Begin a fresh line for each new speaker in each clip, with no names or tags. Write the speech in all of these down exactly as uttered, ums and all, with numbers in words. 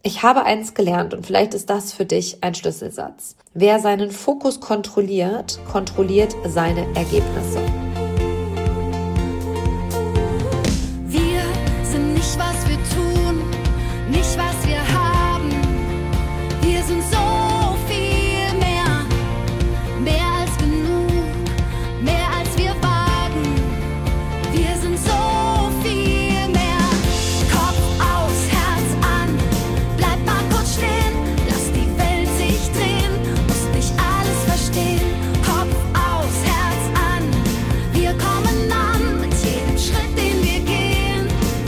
Ich habe eins gelernt und vielleicht ist das für dich ein Schlüsselsatz. Wer seinen Fokus kontrolliert, kontrolliert seine Ergebnisse.
Wir sind nicht, was wir tun, nicht, was wir haben. Wir sind so viel mehr, mehr als genug, mehr als wir wagen. Wir sind so viel mehr. Kopf aus, Herz an, bleib mal kurz stehen, lass die Welt sich drehen, musst nicht alles verstehen. Kopf aus, Herz an, wir kommen an mit jedem Schritt, den wir gehen,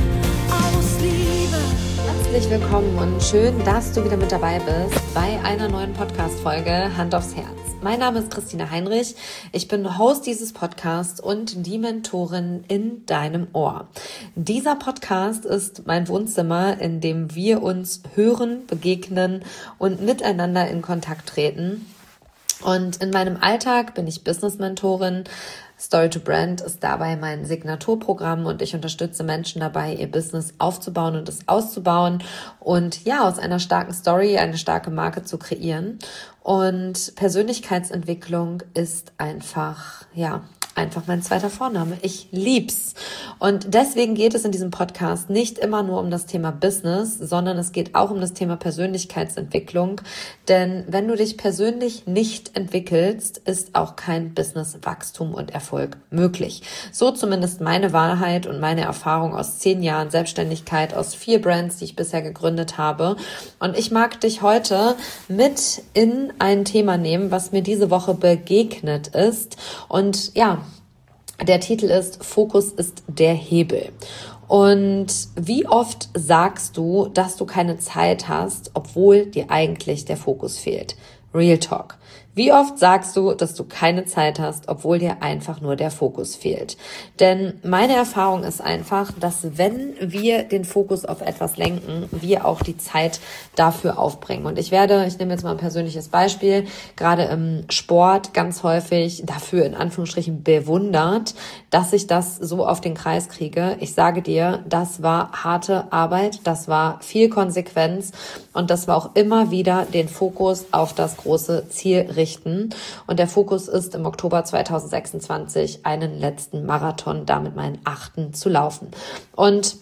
aus Liebe.
Herzlich willkommen und schön, dass du wieder mit dabei bist bei einer neuen Podcast-Folge Hand aufs Herz. Mein Name ist Christina Heinrich, ich bin Host dieses Podcasts und die Mentorin in deinem Ohr. Dieser Podcast ist mein Wohnzimmer, in dem wir uns hören, begegnen und miteinander in Kontakt treten. Und in meinem Alltag bin ich Business-Mentorin. Story to Brand ist dabei mein Signaturprogramm und ich unterstütze Menschen dabei, ihr Business aufzubauen und es auszubauen und ja, aus einer starken Story eine starke Marke zu kreieren. Und Persönlichkeitsentwicklung ist einfach, ja, einfach mein zweiter Vorname. Ich lieb's. Und deswegen geht es in diesem Podcast nicht immer nur um das Thema Business, sondern es geht auch um das Thema Persönlichkeitsentwicklung. Denn wenn du dich persönlich nicht entwickelst, ist auch kein Businesswachstum und Erfolg möglich. So zumindest meine Wahrheit und meine Erfahrung aus zehn Jahren Selbstständigkeit, aus vier Brands, die ich bisher gegründet habe. Und ich mag dich heute mit in ein Thema nehmen, was mir diese Woche begegnet ist. Und ja, der Titel ist Fokus ist der Hebel. Und wie oft sagst du, dass du keine Zeit hast, obwohl dir eigentlich der Fokus fehlt? Real Talk. Wie oft sagst du, dass du keine Zeit hast, obwohl dir einfach nur der Fokus fehlt? Denn meine Erfahrung ist einfach, dass wenn wir den Fokus auf etwas lenken, wir auch die Zeit dafür aufbringen. Und ich werde, ich nehme jetzt mal ein persönliches Beispiel, gerade im Sport ganz häufig dafür in Anführungsstrichen bewundert, dass ich das so auf den Kreis kriege. Ich sage dir, das war harte Arbeit, das war viel Konsequenz und das war auch immer wieder den Fokus auf das große Ziel richten. Und der Fokus ist im Oktober zweitausendsechsundzwanzig einen letzten Marathon, damit meinen achten zu laufen. Und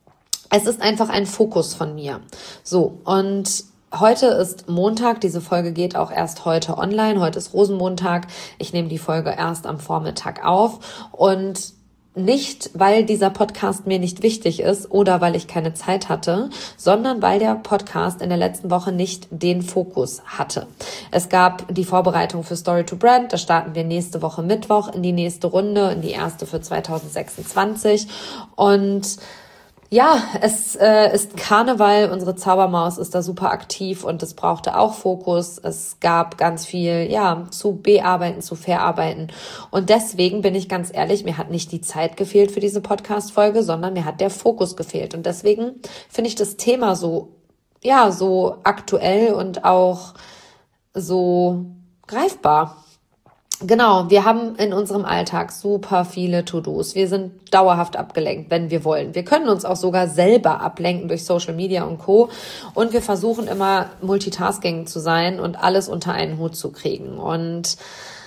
es ist einfach ein Fokus von mir. So, und heute ist Montag, diese Folge geht auch erst heute online. Heute ist Rosenmontag. Ich nehme die Folge erst am Vormittag auf und nicht, weil dieser Podcast mir nicht wichtig ist oder weil ich keine Zeit hatte, sondern weil der Podcast in der letzten Woche nicht den Fokus hatte. Es gab die Vorbereitung für Story to Brand, da starten wir nächste Woche Mittwoch in die nächste Runde, in die erste für zweitausendsechsundzwanzig und ja, es äh, ist Karneval, unsere Zaubermaus ist da super aktiv und es brauchte auch Fokus. Es gab ganz viel, ja, zu bearbeiten, zu verarbeiten. Und deswegen bin ich ganz ehrlich, mir hat nicht die Zeit gefehlt für diese Podcast-Folge, sondern mir hat der Fokus gefehlt. Und deswegen finde ich das Thema so, ja, so aktuell und auch so greifbar. Genau, wir haben in unserem Alltag super viele To-Dos. Wir sind dauerhaft abgelenkt, wenn wir wollen. Wir können uns auch sogar selber ablenken durch Social Media und Co. Und wir versuchen immer Multitasking zu sein und alles unter einen Hut zu kriegen. Und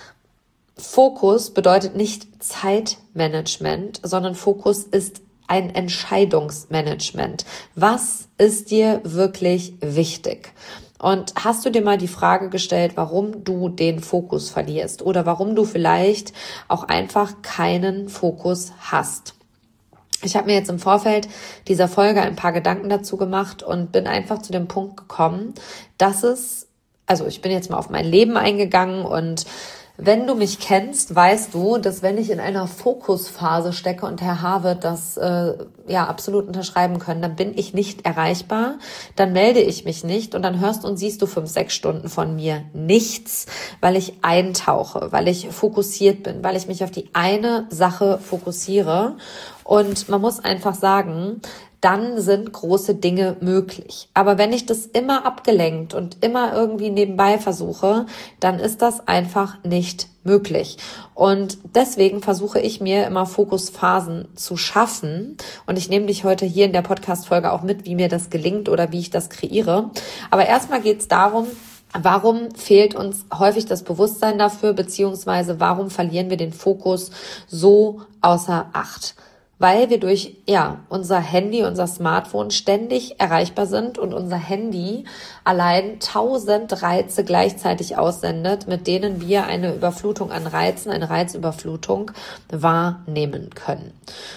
Fokus bedeutet nicht Zeitmanagement, sondern Fokus ist ein Entscheidungsmanagement. Was ist dir wirklich wichtig? Und hast du dir mal die Frage gestellt, warum du den Fokus verlierst oder warum du vielleicht auch einfach keinen Fokus hast? Ich habe mir jetzt im Vorfeld dieser Folge ein paar Gedanken dazu gemacht und bin einfach zu dem Punkt gekommen, dass es, also ich bin jetzt mal auf mein Leben eingegangen und wenn du mich kennst, weißt du, dass wenn ich in einer Fokusphase stecke und Herr H. wird das äh, ja absolut unterschreiben können, dann bin ich nicht erreichbar, dann melde ich mich nicht und dann hörst und siehst du fünf, sechs Stunden von mir nichts, weil ich eintauche, weil ich fokussiert bin, weil ich mich auf die eine Sache fokussiere. Und man muss einfach sagen, dann sind große Dinge möglich. Aber wenn ich das immer abgelenkt und immer irgendwie nebenbei versuche, dann ist das einfach nicht möglich. Und deswegen versuche ich mir immer Fokusphasen zu schaffen. Und ich nehme dich heute hier in der Podcast-Folge auch mit, wie mir das gelingt oder wie ich das kreiere. Aber erstmal geht es darum, warum fehlt uns häufig das Bewusstsein dafür, beziehungsweise warum verlieren wir den Fokus so außer Acht? Weil wir durch ja unser Handy, unser Smartphone ständig erreichbar sind und unser Handy allein tausend Reize gleichzeitig aussendet, mit denen wir eine Überflutung an Reizen, eine Reizüberflutung wahrnehmen können.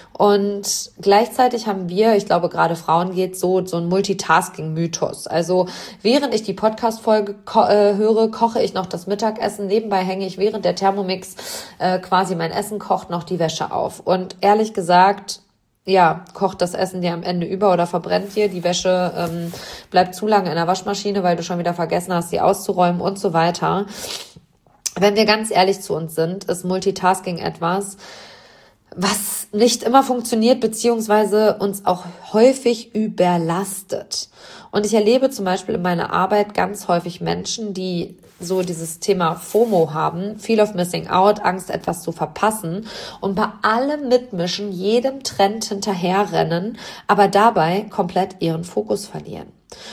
Und gleichzeitig haben wir, ich glaube gerade Frauen geht so, so ein Multitasking-Mythos. Also während ich die Podcast-Folge ko- äh, höre, koche ich noch das Mittagessen. Nebenbei hänge ich während der Thermomix äh, quasi mein Essen kocht noch die Wäsche auf. Und ehrlich gesagt, ja, kocht das Essen dir am Ende über oder verbrennt dir. Die Wäsche ähm, bleibt zu lange in der Waschmaschine, weil du schon wieder vergessen hast, sie auszuräumen und so weiter. Wenn wir ganz ehrlich zu uns sind, ist Multitasking etwas, was nicht immer funktioniert, beziehungsweise uns auch häufig überlastet. Und ich erlebe zum Beispiel in meiner Arbeit ganz häufig Menschen, die so dieses Thema FOMO haben, Fear of Missing Out, Angst, etwas zu verpassen und bei allem mitmischen, jedem Trend hinterherrennen, aber dabei komplett ihren Fokus verlieren.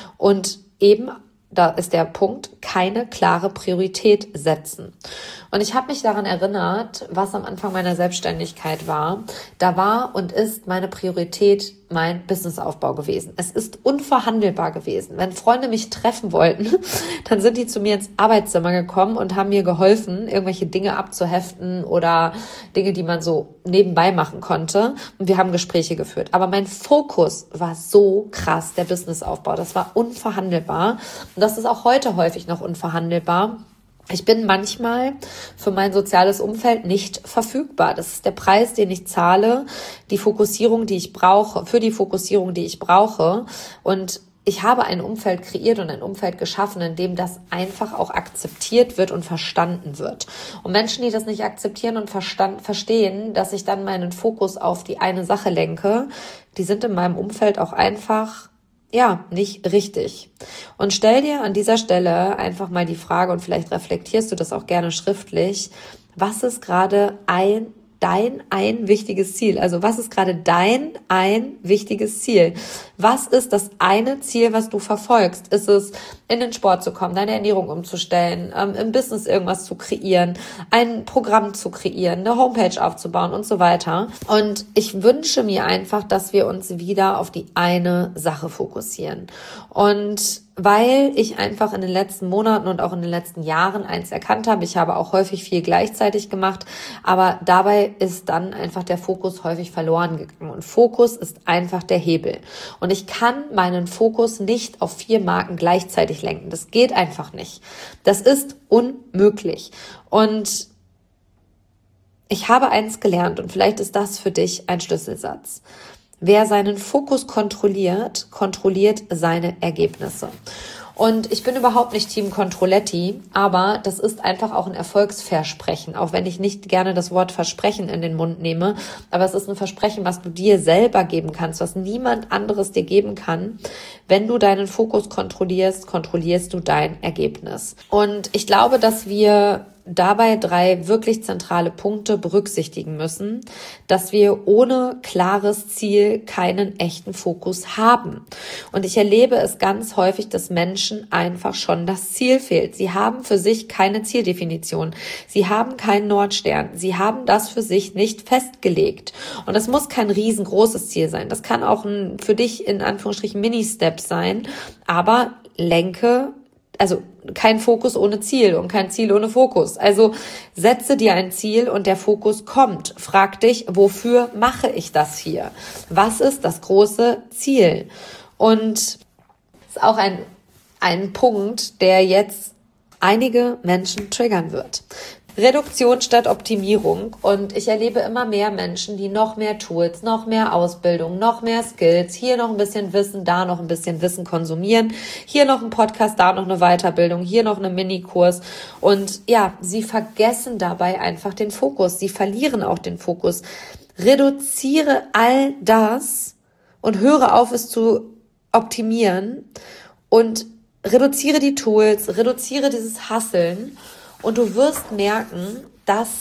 Und eben, da ist der Punkt, keine klare Priorität setzen. Und ich habe mich daran erinnert, was am Anfang meiner Selbstständigkeit war. Da war und ist meine Priorität mein Businessaufbau gewesen. Es ist unverhandelbar gewesen. Wenn Freunde mich treffen wollten, dann sind die zu mir ins Arbeitszimmer gekommen und haben mir geholfen, irgendwelche Dinge abzuheften oder Dinge, die man so nebenbei machen konnte. Und wir haben Gespräche geführt. Aber mein Fokus war so krass, der Businessaufbau. Das war unverhandelbar. Und das ist auch heute häufig noch unverhandelbar. Ich bin manchmal für mein soziales Umfeld nicht verfügbar. Das ist der Preis, den ich zahle, die Fokussierung, die ich brauche, für die Fokussierung, die ich brauche. Und ich habe ein Umfeld kreiert und ein Umfeld geschaffen, in dem das einfach auch akzeptiert wird und verstanden wird. Und Menschen, die das nicht akzeptieren und verstand, verstehen, dass ich dann meinen Fokus auf die eine Sache lenke, die sind in meinem Umfeld auch einfach ja, nicht richtig. Und stell dir an dieser Stelle einfach mal die Frage, und vielleicht reflektierst du das auch gerne schriftlich, was ist gerade ein dein ein wichtiges Ziel? Also was ist gerade dein ein wichtiges Ziel? Was ist das eine Ziel, was du verfolgst? Ist es, in den Sport zu kommen, deine Ernährung umzustellen, ähm, im Business irgendwas zu kreieren, ein Programm zu kreieren, eine Homepage aufzubauen und so weiter? Und ich wünsche mir einfach, dass wir uns wieder auf die eine Sache fokussieren. Und weil ich einfach in den letzten Monaten und auch in den letzten Jahren eins erkannt habe, ich habe auch häufig viel gleichzeitig gemacht, aber dabei ist dann einfach der Fokus häufig verloren gegangen. Und Fokus ist einfach der Hebel. Und ich kann meinen Fokus nicht auf vier Marken gleichzeitig lenken. Das geht einfach nicht. Das ist unmöglich. Und ich habe eins gelernt und vielleicht ist das für dich ein Schlüsselsatz. Wer seinen Fokus kontrolliert, kontrolliert seine Ergebnisse. Und ich bin überhaupt nicht Team Controletti, aber das ist einfach auch ein Erfolgsversprechen, auch wenn ich nicht gerne das Wort Versprechen in den Mund nehme. Aber es ist ein Versprechen, was du dir selber geben kannst, was niemand anderes dir geben kann. Wenn du deinen Fokus kontrollierst, kontrollierst du dein Ergebnis. Und ich glaube, dass wir dabei drei wirklich zentrale Punkte berücksichtigen müssen, dass wir ohne klares Ziel keinen echten Fokus haben. Und ich erlebe es ganz häufig, dass Menschen einfach schon das Ziel fehlt. Sie haben für sich keine Zieldefinition. Sie haben keinen Nordstern. Sie haben das für sich nicht festgelegt. Und das muss kein riesengroßes Ziel sein. Das kann auch ein für dich in Anführungsstrichen Mini-Step sein. Aber lenke Also kein Fokus ohne Ziel und kein Ziel ohne Fokus. Also setze dir ein Ziel und der Fokus kommt. Frag dich, wofür mache ich das hier? Was ist das große Ziel? Und das ist auch ein, ein Punkt, der jetzt einige Menschen triggern wird. Reduktion statt Optimierung. Und ich erlebe immer mehr Menschen, die noch mehr Tools, noch mehr Ausbildung, noch mehr Skills, hier noch ein bisschen Wissen, da noch ein bisschen Wissen konsumieren, hier noch ein Podcast, da noch eine Weiterbildung, hier noch eine Minikurs. Und ja, sie vergessen dabei einfach den Fokus. Sie verlieren auch den Fokus. Reduziere all das, und höre auf, es zu optimieren und reduziere die Tools, reduziere dieses Hasseln und du wirst merken, dass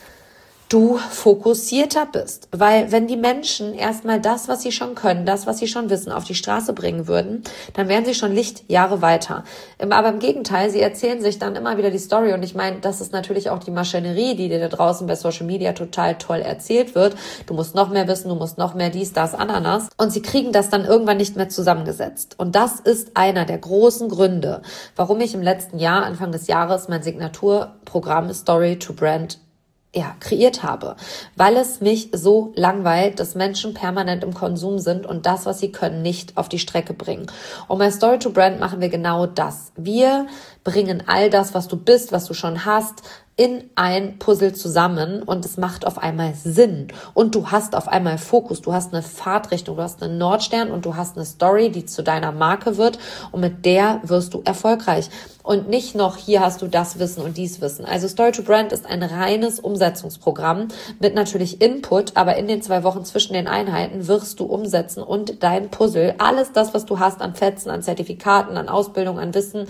du fokussierter bist. Weil wenn die Menschen erstmal das, was sie schon können, das, was sie schon wissen, auf die Straße bringen würden, dann wären sie schon Lichtjahre weiter. Aber im Gegenteil, sie erzählen sich dann immer wieder die Story und ich meine, das ist natürlich auch die Maschinerie, die dir da draußen bei Social Media total toll erzählt wird. Du musst noch mehr wissen, du musst noch mehr dies, das, Ananas und sie kriegen das dann irgendwann nicht mehr zusammengesetzt. Und das ist einer der großen Gründe, warum ich im letzten Jahr, Anfang des Jahres, mein Signaturprogramm Story to Brand ja, kreiert habe, weil es mich so langweilt, dass Menschen permanent im Konsum sind und das, was sie können, nicht auf die Strecke bringen. Und bei Story to Brand machen wir genau das. Wir bringen all das, was du bist, was du schon hast, in ein Puzzle zusammen und es macht auf einmal Sinn und du hast auf einmal Fokus, du hast eine Fahrtrichtung, du hast einen Nordstern und du hast eine Story, die zu deiner Marke wird und mit der wirst du erfolgreich und nicht noch, hier hast du das Wissen und dies Wissen. Also Story to Brand ist ein reines Umsetzungsprogramm mit natürlich Input, aber in den zwei Wochen zwischen den Einheiten wirst du umsetzen und dein Puzzle, alles das, was du hast an Fetzen, an Zertifikaten, an Ausbildung, an Wissen,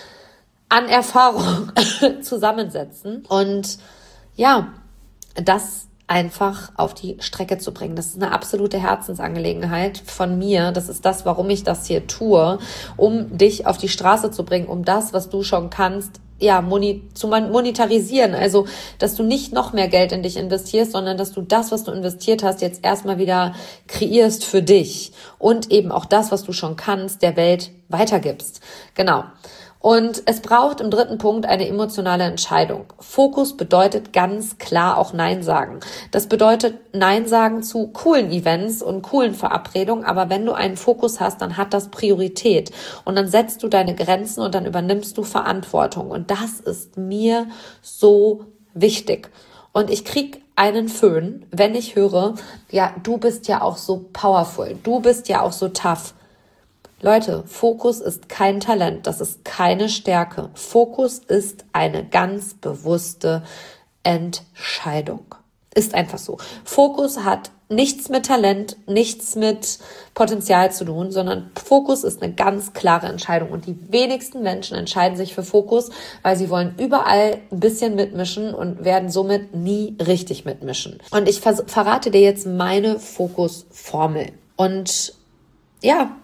an Erfahrung zusammensetzen und ja, das einfach auf die Strecke zu bringen. Das ist eine absolute Herzensangelegenheit von mir. Das ist das, warum ich das hier tue, um dich auf die Straße zu bringen, um das, was du schon kannst, ja, moni- zu monetarisieren. Also, dass du nicht noch mehr Geld in dich investierst, sondern dass du das, was du investiert hast, jetzt erstmal wieder kreierst für dich und eben auch das, was du schon kannst, der Welt weitergibst. Genau. Und es braucht im dritten Punkt eine emotionale Entscheidung. Fokus bedeutet ganz klar auch Nein sagen. Das bedeutet Nein sagen zu coolen Events und coolen Verabredungen, aber wenn du einen Fokus hast, dann hat das Priorität und dann setzt du deine Grenzen und dann übernimmst du Verantwortung und das ist mir so wichtig. Und ich krieg einen Föhn, wenn ich höre, ja, du bist ja auch so powerful, du bist ja auch so tough. Leute, Fokus ist kein Talent, das ist keine Stärke. Fokus ist eine ganz bewusste Entscheidung. Ist einfach so. Fokus hat nichts mit Talent, nichts mit Potenzial zu tun, sondern Fokus ist eine ganz klare Entscheidung. Und die wenigsten Menschen entscheiden sich für Fokus, weil sie wollen überall ein bisschen mitmischen und werden somit nie richtig mitmischen. Und ich vers- verrate dir jetzt meine Fokusformel. Und ja,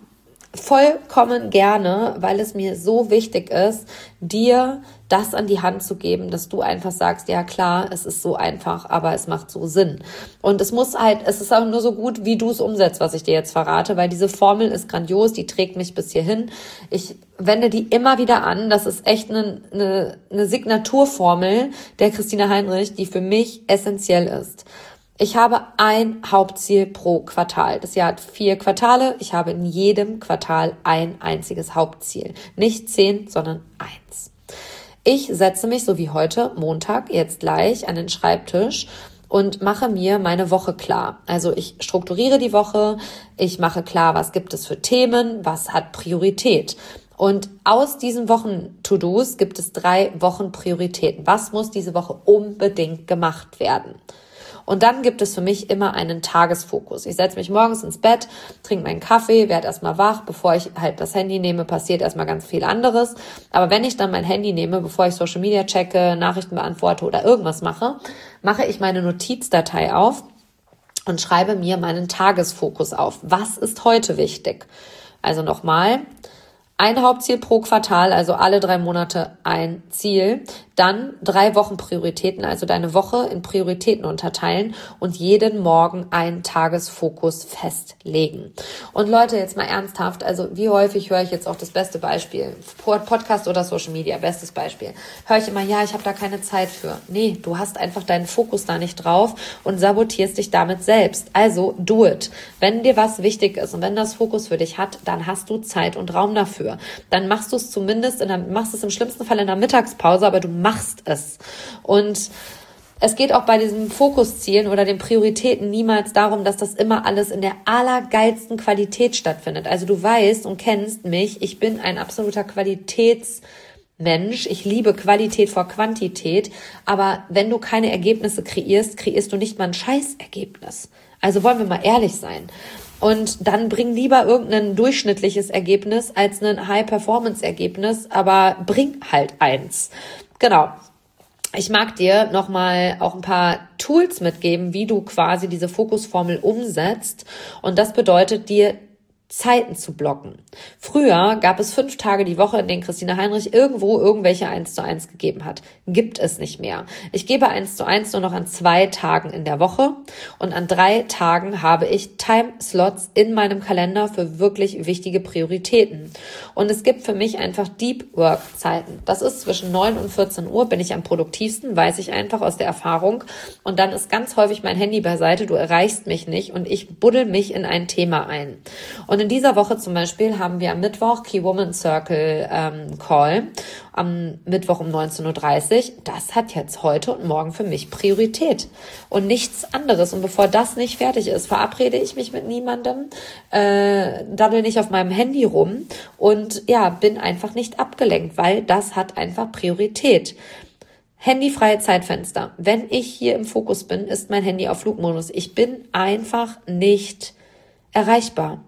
vollkommen gerne, weil es mir so wichtig ist, dir das an die Hand zu geben, dass du einfach sagst, ja klar, es ist so einfach, aber es macht so Sinn. Und es muss halt, es ist auch nur so gut, wie du es umsetzt, was ich dir jetzt verrate, weil diese Formel ist grandios, die trägt mich bis hierhin. Ich wende die immer wieder an, das ist echt eine, eine, eine Signaturformel der Christina Heinrich, die für mich essentiell ist. Ich habe ein Hauptziel pro Quartal. Das Jahr hat vier Quartale. Ich habe in jedem Quartal ein einziges Hauptziel. Nicht zehn, sondern eins. Ich setze mich, so wie heute, Montag, jetzt gleich, an den Schreibtisch und mache mir meine Woche klar. Also ich strukturiere die Woche, ich mache klar, was gibt es für Themen, was hat Priorität. Und aus diesen Wochen-To-Dos gibt es drei Wochen-Prioritäten. Was muss diese Woche unbedingt gemacht werden? Und dann gibt es für mich immer einen Tagesfokus. Ich setze mich morgens ins Bett, trinke meinen Kaffee, werde erstmal wach. Bevor ich halt das Handy nehme, passiert erstmal ganz viel anderes. Aber wenn ich dann mein Handy nehme, bevor ich Social Media checke, Nachrichten beantworte oder irgendwas mache, mache ich meine Notizdatei auf und schreibe mir meinen Tagesfokus auf. Was ist heute wichtig? Also nochmal, ein Hauptziel pro Quartal, also alle drei Monate ein Ziel. Dann drei Wochen Prioritäten, also deine Woche in Prioritäten unterteilen und jeden Morgen einen Tagesfokus festlegen. Und Leute, jetzt mal ernsthaft, also wie häufig höre ich jetzt auch das beste Beispiel, Podcast oder Social Media, bestes Beispiel, höre ich immer, ja, ich habe da keine Zeit für. Nee, du hast einfach deinen Fokus da nicht drauf und sabotierst dich damit selbst. Also do it. Wenn dir was wichtig ist und wenn das Fokus für dich hat, dann hast du Zeit und Raum dafür. Dann machst du es zumindest, in der, machst es im schlimmsten Fall in der Mittagspause, aber du machst es. Und es geht auch bei diesen Fokuszielen oder den Prioritäten niemals darum, dass das immer alles in der allergeilsten Qualität stattfindet. Also du weißt und kennst mich, ich bin ein absoluter Qualitätsmensch. Ich liebe Qualität vor Quantität. Aber wenn du keine Ergebnisse kreierst, kreierst du nicht mal ein Scheißergebnis. Also wollen wir mal ehrlich sein. Und dann bring lieber irgendein durchschnittliches Ergebnis als ein High-Performance-Ergebnis, aber bring halt eins. Genau. Ich mag dir nochmal auch ein paar Tools mitgeben, wie du quasi diese Fokusformel umsetzt. Und das bedeutet dir, Zeiten zu blocken. Früher gab es fünf Tage die Woche, in denen Christina Heinrich irgendwo irgendwelche eins zu eins gegeben hat. Gibt es nicht mehr. Ich gebe eins zu eins nur noch an zwei Tagen in der Woche und an drei Tagen habe ich Timeslots in meinem Kalender für wirklich wichtige Prioritäten. Und es gibt für mich einfach Deep Work Zeiten. Das ist zwischen neun und vierzehn Uhr bin ich am produktivsten, weiß ich einfach aus der Erfahrung. Und dann ist ganz häufig mein Handy beiseite, du erreichst mich nicht und ich buddel mich in ein Thema ein. Und in dieser Woche zum Beispiel haben wir am Mittwoch Key Woman Circle ähm, Call, am Mittwoch um neunzehn Uhr dreißig. Das hat jetzt heute und morgen für mich Priorität und nichts anderes. Und bevor das nicht fertig ist, verabrede ich mich mit niemandem, äh, daddel nicht auf meinem Handy rum und ja, bin einfach nicht abgelenkt, weil das hat einfach Priorität. Handyfreie Zeitfenster. Wenn ich hier im Fokus bin, ist mein Handy auf Flugmodus. Ich bin einfach nicht erreichbar.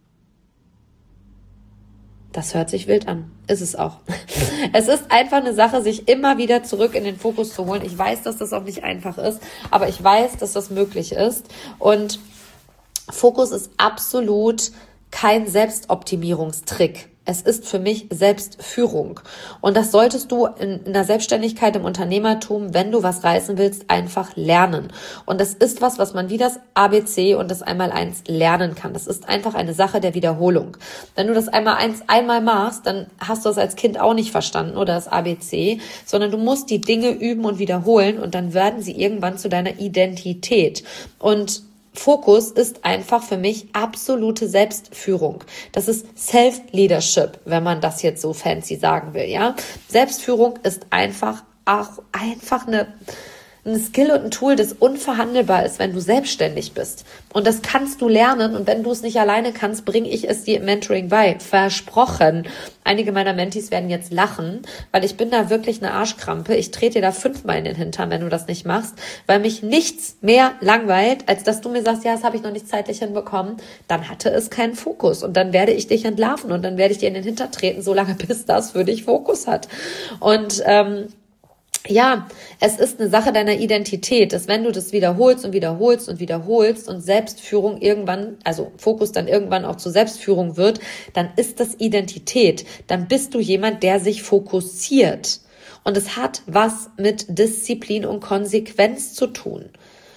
Das hört sich wild an. Ist es auch. Es ist einfach eine Sache, sich immer wieder zurück in den Fokus zu holen. Ich weiß, dass das auch nicht einfach ist, aber ich weiß, dass das möglich ist. Und Fokus ist absolut kein Selbstoptimierungstrick. Es ist für mich Selbstführung. Und das solltest du in, in der Selbstständigkeit, im Unternehmertum, wenn du was reißen willst, einfach lernen. Und das ist was, was man wie das A B C und das Einmaleins lernen kann. Das ist einfach eine Sache der Wiederholung. Wenn du das Einmaleins einmal machst, dann hast du es als Kind auch nicht verstanden oder das A B C, sondern du musst die Dinge üben und wiederholen und dann werden sie irgendwann zu deiner Identität. Und Fokus ist einfach für mich absolute Selbstführung. Das ist Self-Leadership, wenn man das jetzt so fancy sagen will, ja. Selbstführung ist einfach auch einfach eine ein Skill und ein Tool, das unverhandelbar ist, wenn du selbstständig bist. Und das kannst du lernen. Und wenn du es nicht alleine kannst, bringe ich es dir im Mentoring bei. Versprochen. Einige meiner Mentees werden jetzt lachen, weil ich bin da wirklich eine Arschkrampe. Ich trete dir da fünfmal in den Hintern, wenn du das nicht machst, weil mich nichts mehr langweilt, als dass du mir sagst, ja, das habe ich noch nicht zeitlich hinbekommen. Dann hatte es keinen Fokus. Und dann werde ich dich entlarven und dann werde ich dir in den Hintern treten, solange bis das für dich Fokus hat. Und ähm, ja, es ist eine Sache deiner Identität, dass wenn du das wiederholst und wiederholst und wiederholst und Selbstführung irgendwann, also Fokus dann irgendwann auch zur Selbstführung wird, dann ist das Identität. Dann bist du jemand, der sich fokussiert. Und es hat was mit Disziplin und Konsequenz zu tun.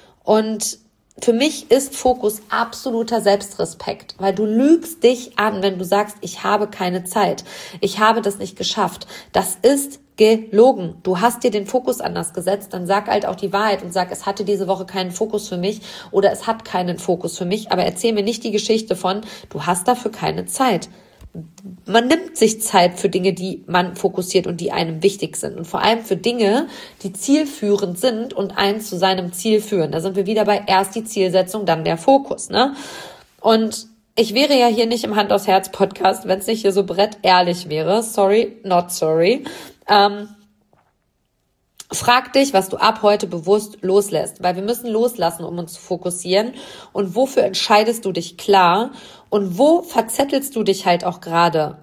Und für mich ist Fokus absoluter Selbstrespekt, weil du lügst dich an, wenn du sagst, ich habe keine Zeit, ich habe das nicht geschafft. Das ist gelogen. Du hast dir den Fokus anders gesetzt, dann sag halt auch die Wahrheit und sag, es hatte diese Woche keinen Fokus für mich oder es hat keinen Fokus für mich, aber erzähl mir nicht die Geschichte von, du hast dafür keine Zeit. Man nimmt sich Zeit für Dinge, die man fokussiert und die einem wichtig sind und vor allem für Dinge, die zielführend sind und einen zu seinem Ziel führen. Da sind wir wieder bei erst die Zielsetzung, dann der Fokus, ne? Und ich wäre ja hier nicht im Hand aufs Herz Podcast, wenn es nicht hier so brettehrlich wäre. Sorry, not sorry. Ähm, frag dich, was du ab heute bewusst loslässt, weil wir müssen loslassen, um uns zu fokussieren. Und wofür entscheidest du dich klar? Und wo verzettelst du dich halt auch gerade?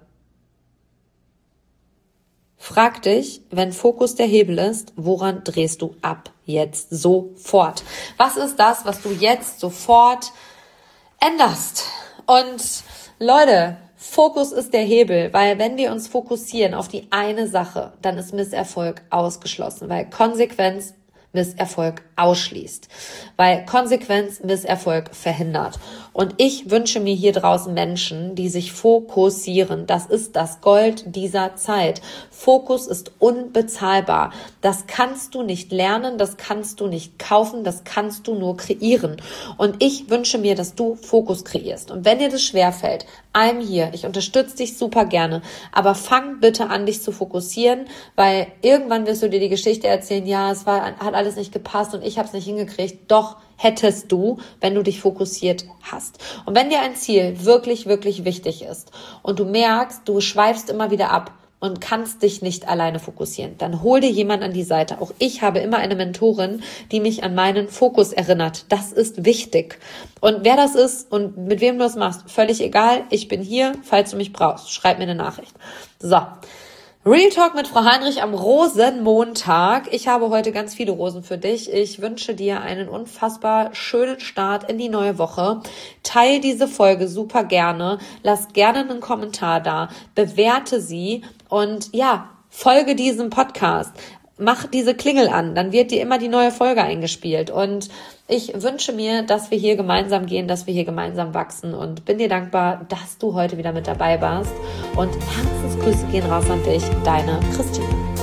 Frag dich, wenn Fokus der Hebel ist, woran drehst du ab? Jetzt sofort. Was ist das, was du jetzt sofort änderst? Und Leute, Fokus ist der Hebel, weil wenn wir uns fokussieren auf die eine Sache, dann ist Misserfolg ausgeschlossen, weil Konsequenz Misserfolg ausschließt, weil Konsequenz Misserfolg verhindert. Und ich wünsche mir hier draußen Menschen, die sich fokussieren. Das ist das Gold dieser Zeit. Fokus ist unbezahlbar. Das kannst du nicht lernen, das kannst du nicht kaufen, das kannst du nur kreieren. Und ich wünsche mir, dass du Fokus kreierst. Und wenn dir das schwerfällt, I'm here. Ich unterstütze dich super gerne. Aber fang bitte an, dich zu fokussieren, weil irgendwann wirst du dir die Geschichte erzählen, ja, es war, hat alles nicht gepasst und ich habe es nicht hingekriegt. Doch hättest du, wenn du dich fokussiert hast. Und wenn dir ein Ziel wirklich, wirklich wichtig ist und du merkst, du schweifst immer wieder ab, und kannst dich nicht alleine fokussieren, dann hol dir jemand an die Seite. Auch ich habe immer eine Mentorin, die mich an meinen Fokus erinnert. Das ist wichtig. Und wer das ist und mit wem du das machst, völlig egal. Ich bin hier, falls du mich brauchst. Schreib mir eine Nachricht. So. Real Talk mit Frau Heinrich am Rosenmontag. Ich habe heute ganz viele Rosen für dich. Ich wünsche dir einen unfassbar schönen Start in die neue Woche. Teil diese Folge super gerne. Lass gerne einen Kommentar da. Bewerte sie und ja, folge diesem Podcast. Mach diese Klingel an, dann wird dir immer die neue Folge eingespielt. Und ich wünsche mir, dass wir hier gemeinsam gehen, dass wir hier gemeinsam wachsen und bin dir dankbar, dass du heute wieder mit dabei warst. Und Herzensgrüße gehen raus an dich, deine Christine.